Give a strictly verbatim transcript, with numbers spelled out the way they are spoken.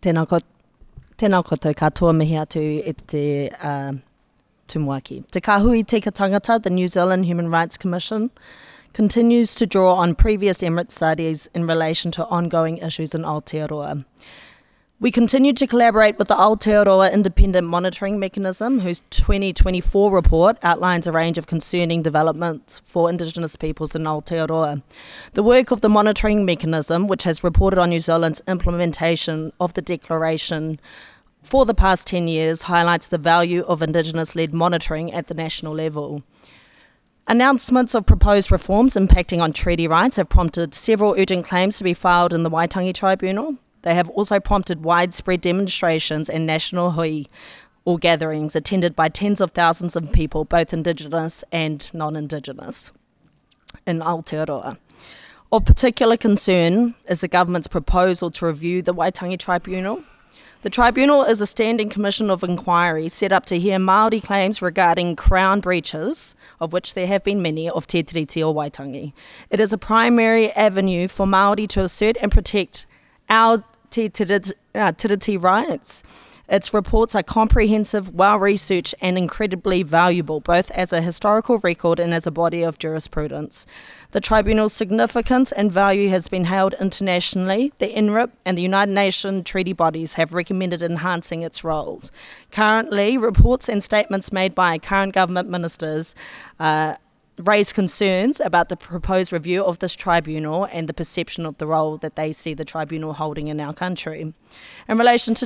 Tēnā, ko, tēnā koutou katoa mihi atu e te uh, tumuaki. Te Kahui Tika Tangata, the New Zealand Human Rights Commission, continues to draw on previous Emirates studies in relation to ongoing issues in Aotearoa. We continue to collaborate with the Aotearoa Independent Monitoring Mechanism, whose twenty twenty-four report outlines a range of concerning developments for Indigenous peoples in Aotearoa. The work of the monitoring mechanism, which has reported on New Zealand's implementation of the declaration for the past ten years, highlights the value of Indigenous-led monitoring at the national level. Announcements of proposed reforms impacting on treaty rights have prompted several urgent claims to be filed in the Waitangi Tribunal. They have also prompted widespread demonstrations and national hui, or gatherings, attended by tens of thousands of people, both Indigenous and non-Indigenous, in Aotearoa. Of particular concern is the government's proposal to review the Waitangi Tribunal. The Tribunal is a standing commission of inquiry set up to hear Māori claims regarding Crown breaches, of which there have been many, of Te Tiriti o Waitangi. It is a primary avenue for Māori to assert and protect our Te Tiriti, uh, Tiriti rights. Its reports are comprehensive, well-researched and incredibly valuable, both as a historical record and as a body of jurisprudence. The Tribunal's significance and value has been hailed internationally. The N R I P and the United Nations treaty bodies have recommended enhancing its roles. Currently, reports and statements made by current government ministers uh, raise concerns about the proposed review of this tribunal and the perception of the role that they see the tribunal holding in our country. In relation to